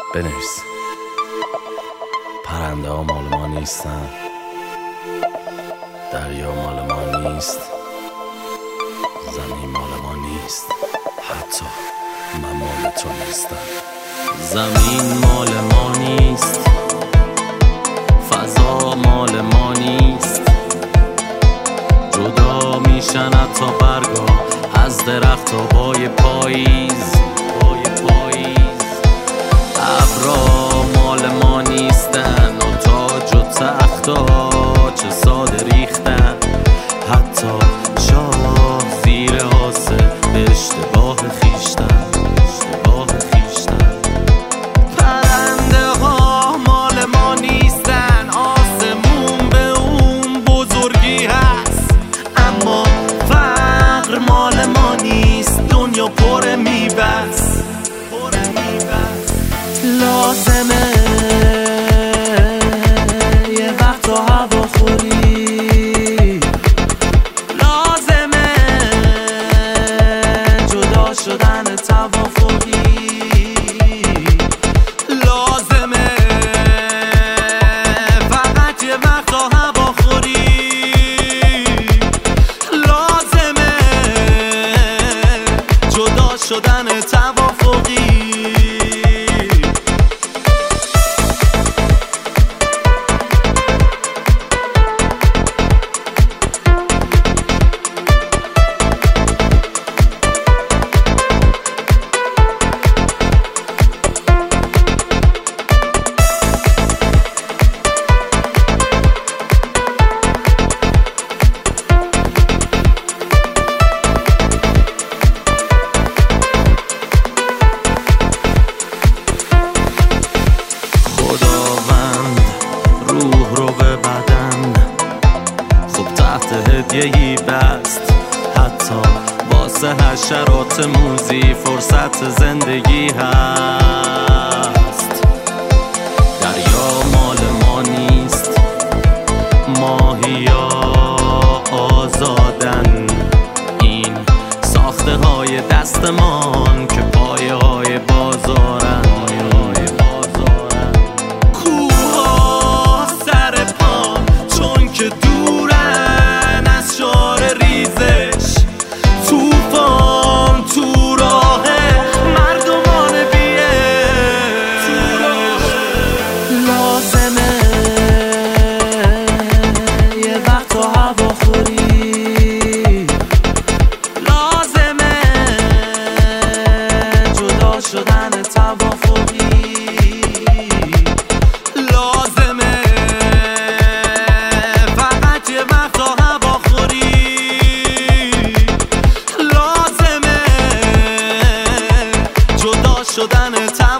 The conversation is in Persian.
بنویس. پرنده ها مال ما نیستن، دریا مال ما نیست، زمین مال ما نیست، حتی من مال تو نیستم. زمین مال ما نیست، فضا مال ما نیست، جدا میشن حتی برگا از درخت های پاییز. ابرا مال ما نیستن و تاج و تختا چه ساده ریختن، حتی شاه زیر آسه به اشتباه خیشتن. پرنده ها مال ما نیستن، آسمون به اون بزرگی هست، اما فقر مال ما نیست، دنیا پر میبست. لازمه یه وقت هواخوری، لازمه جدا شدن توافقی، لازمه فقط یه وقت هواخوری، لازمه جدا شدن توافقی. هدیه‌ای بست، حتی واسه حشرات موذی فرصت زندگی هست. دریا مال ما نیست، ماهیا آزادن، این ساخته های دستمان که پایه های بازارن. کوها سر پا چون که دورن از شعار ریزش، توفان تو راه مردمان بیه. لازمه یه وقت هواخوری، لازمه جدا شدن توافقی، لازمه فقط یه وقت هواخوری، لازمه جدا شدن توافقی.